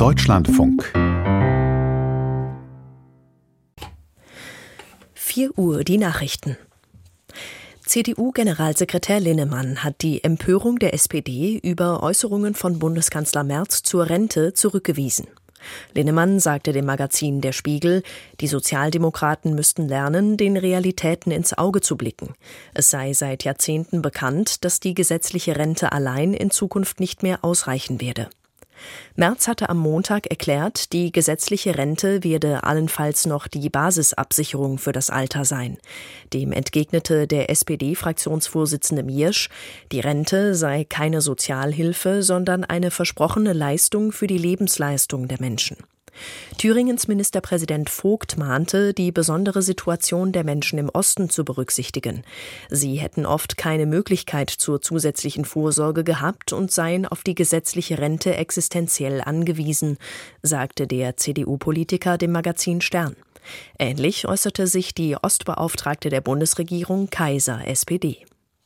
Deutschlandfunk 4 Uhr die Nachrichten. CDU-Generalsekretär Linnemann hat die Empörung der SPD über Äußerungen von Bundeskanzler Merz zur Rente zurückgewiesen. Linnemann sagte dem Magazin Der Spiegel, die Sozialdemokraten müssten lernen, den Realitäten ins Auge zu blicken. Es sei seit Jahrzehnten bekannt, dass die gesetzliche Rente allein in Zukunft nicht mehr ausreichen werde. Merz hatte am Montag erklärt, die gesetzliche Rente werde allenfalls noch die Basisabsicherung für das Alter sein. Dem entgegnete der SPD-Fraktionsvorsitzende Miersch, die Rente sei keine Sozialhilfe, sondern eine versprochene Leistung für die Lebensleistung der Menschen. Thüringens Ministerpräsident Vogt mahnte, die besondere Situation der Menschen im Osten zu berücksichtigen. Sie hätten oft keine Möglichkeit zur zusätzlichen Vorsorge gehabt und seien auf die gesetzliche Rente existenziell angewiesen, sagte der CDU-Politiker dem Magazin Stern. Ähnlich äußerte sich die Ostbeauftragte der Bundesregierung Kaiser, SPD.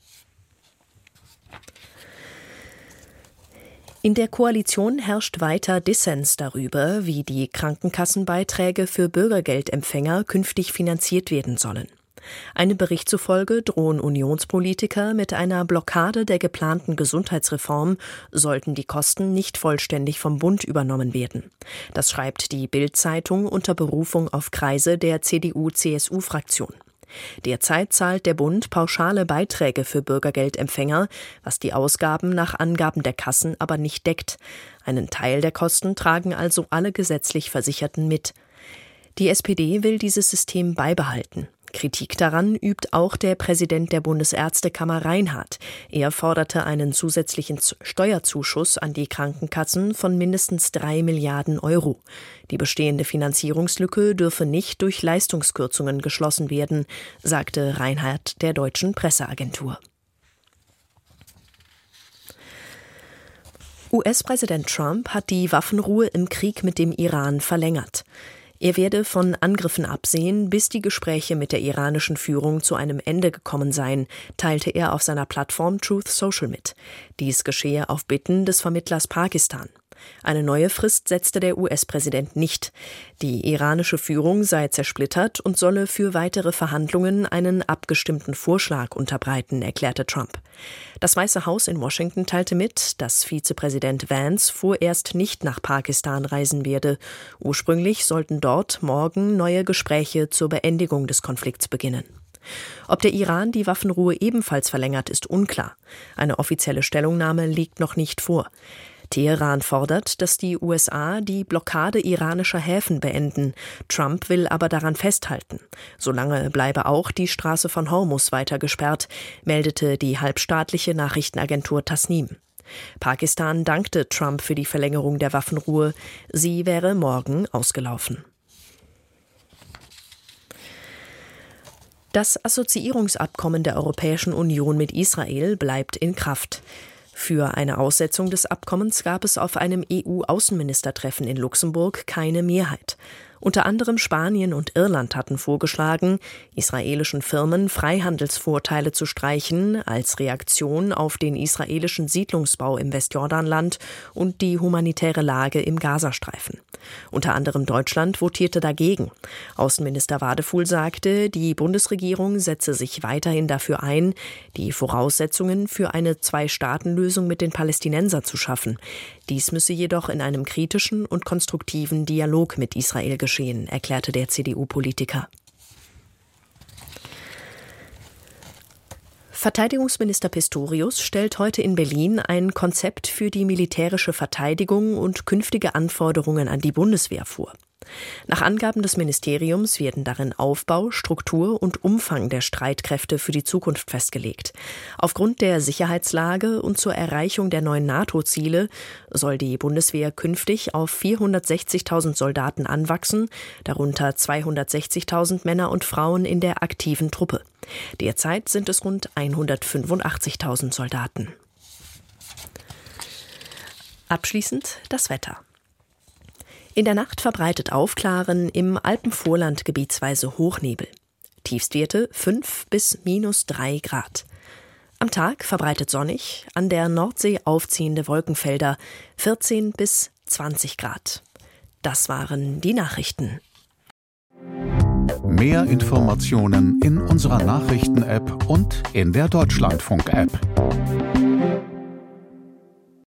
In der Koalition herrscht weiter Dissens darüber, wie die Krankenkassenbeiträge für Bürgergeldempfänger künftig finanziert werden sollen. Einem Bericht zufolge drohen Unionspolitiker mit einer Blockade der geplanten Gesundheitsreform, sollten die Kosten nicht vollständig vom Bund übernommen werden. Das schreibt die Bild-Zeitung unter Berufung auf Kreise der CDU-CSU-Fraktion. Derzeit zahlt der Bund pauschale Beiträge für Bürgergeldempfänger, was die Ausgaben nach Angaben der Kassen aber nicht deckt. Einen Teil der Kosten tragen also alle gesetzlich Versicherten mit. Die SPD will dieses System beibehalten. Kritik daran übt auch der Präsident der Bundesärztekammer Reinhardt. Er forderte einen zusätzlichen Steuerzuschuss an die Krankenkassen von mindestens 3 Milliarden Euro. Die bestehende Finanzierungslücke dürfe nicht durch Leistungskürzungen geschlossen werden, sagte Reinhardt der deutschen Presseagentur. US-Präsident Trump hat die Waffenruhe im Krieg mit dem Iran verlängert. Er werde von Angriffen absehen, bis die Gespräche mit der iranischen Führung zu einem Ende gekommen seien, teilte er auf seiner Plattform Truth Social mit. Dies geschehe auf Bitten des Vermittlers Pakistan. Eine neue Frist setzte der US-Präsident nicht. Die iranische Führung sei zersplittert und solle für weitere Verhandlungen einen abgestimmten Vorschlag unterbreiten, erklärte Trump. Das Weiße Haus in Washington teilte mit, dass Vizepräsident Vance vorerst nicht nach Pakistan reisen werde. Ursprünglich sollten dort morgen neue Gespräche zur Beendigung des Konflikts beginnen. Ob der Iran die Waffenruhe ebenfalls verlängert, ist unklar. Eine offizielle Stellungnahme liegt noch nicht vor. Teheran fordert, dass die USA die Blockade iranischer Häfen beenden. Trump will aber daran festhalten. Solange bleibe auch die Straße von Hormuz weiter gesperrt, meldete die halbstaatliche Nachrichtenagentur Tasnim. Pakistan dankte Trump für die Verlängerung der Waffenruhe. Sie wäre morgen ausgelaufen. Das Assoziierungsabkommen der Europäischen Union mit Israel bleibt in Kraft. Für eine Aussetzung des Abkommens gab es auf einem EU-Außenministertreffen in Luxemburg keine Mehrheit. Unter anderem Spanien und Irland hatten vorgeschlagen, israelischen Firmen Freihandelsvorteile zu streichen, als Reaktion auf den israelischen Siedlungsbau im Westjordanland und die humanitäre Lage im Gazastreifen. Unter anderem Deutschland votierte dagegen. Außenminister Wadefuhl sagte, die Bundesregierung setze sich weiterhin dafür ein, die Voraussetzungen für eine Zwei-Staaten-Lösung mit den Palästinensern zu schaffen. Dies müsse jedoch in einem kritischen und konstruktiven Dialog mit Israel geschehen, erklärte der CDU-Politiker. Verteidigungsminister Pistorius stellt heute in Berlin ein Konzept für die militärische Verteidigung und künftige Anforderungen an die Bundeswehr vor. Nach Angaben des Ministeriums werden darin Aufbau, Struktur und Umfang der Streitkräfte für die Zukunft festgelegt. Aufgrund der Sicherheitslage und zur Erreichung der neuen NATO-Ziele soll die Bundeswehr künftig auf 460.000 Soldaten anwachsen, darunter 260.000 Männer und Frauen in der aktiven Truppe. Derzeit sind es rund 185.000 Soldaten. Abschließend das Wetter. In der Nacht verbreitet Aufklaren, im Alpenvorland gebietsweise Hochnebel. Tiefstwerte 5 bis -3 Grad. Am Tag verbreitet sonnig, an der Nordsee aufziehende Wolkenfelder 14 bis 20 Grad. Das waren die Nachrichten. Mehr Informationen in unserer Nachrichten-App und in der Deutschlandfunk-App.